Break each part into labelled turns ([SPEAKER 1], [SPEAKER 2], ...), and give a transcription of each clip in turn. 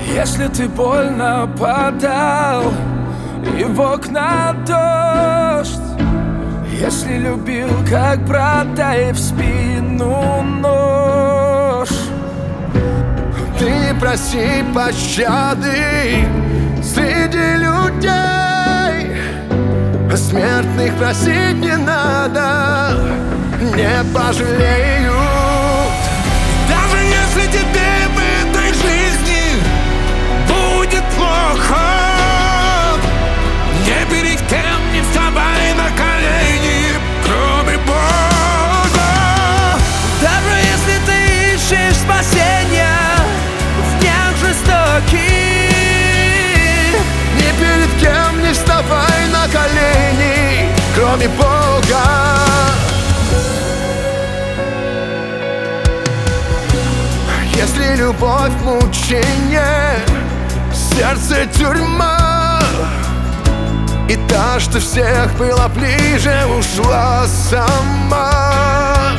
[SPEAKER 1] Если ты больно подал и в окна дождь, если любил как брата и в спину нож,
[SPEAKER 2] ты не проси пощады среди людей, а смертных просить не надо, не пожалеют.
[SPEAKER 3] Даже если тебе в этой жизни будет плохо, не перед кем не вставай на колени, кроме Бога.
[SPEAKER 1] Даже если ты ищешь спасения в днях жестоких,
[SPEAKER 2] ни перед кем не вставай на колени, кроме Бога. Если любовь мучение, сердце тюрьма, и та, что всех была ближе, ушла сама.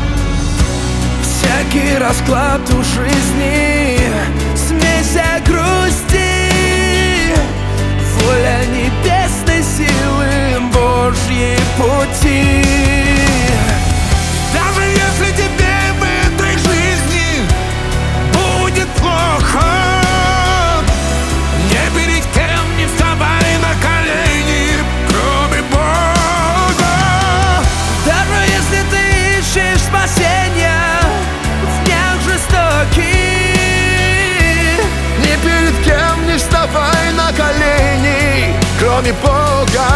[SPEAKER 1] Всякий расклад у жизни, смесь грусти, воля небесной силы, Божьи пути.
[SPEAKER 3] Даже если тебе в этой жизни будет плохо, не перед кем не вставай на колени, кроме Бога.
[SPEAKER 1] Даже если ты ищешь спасения в днях жестоких,
[SPEAKER 2] ни перед кем не вставай на колени, кроме Бога.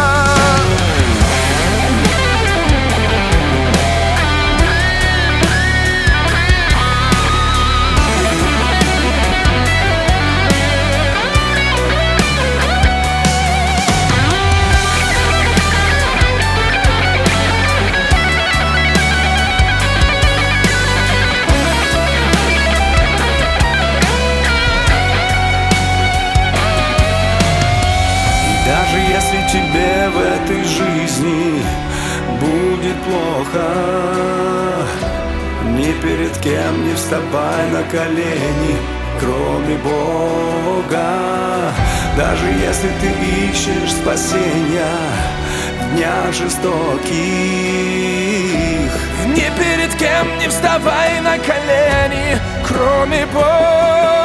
[SPEAKER 3] Даже если тебе в этой жизни будет плохо, ни перед кем не вставай на колени, кроме Бога. Даже если ты ищешь спасения в днях жестоких,
[SPEAKER 1] ни перед кем не вставай на колени, кроме Бога.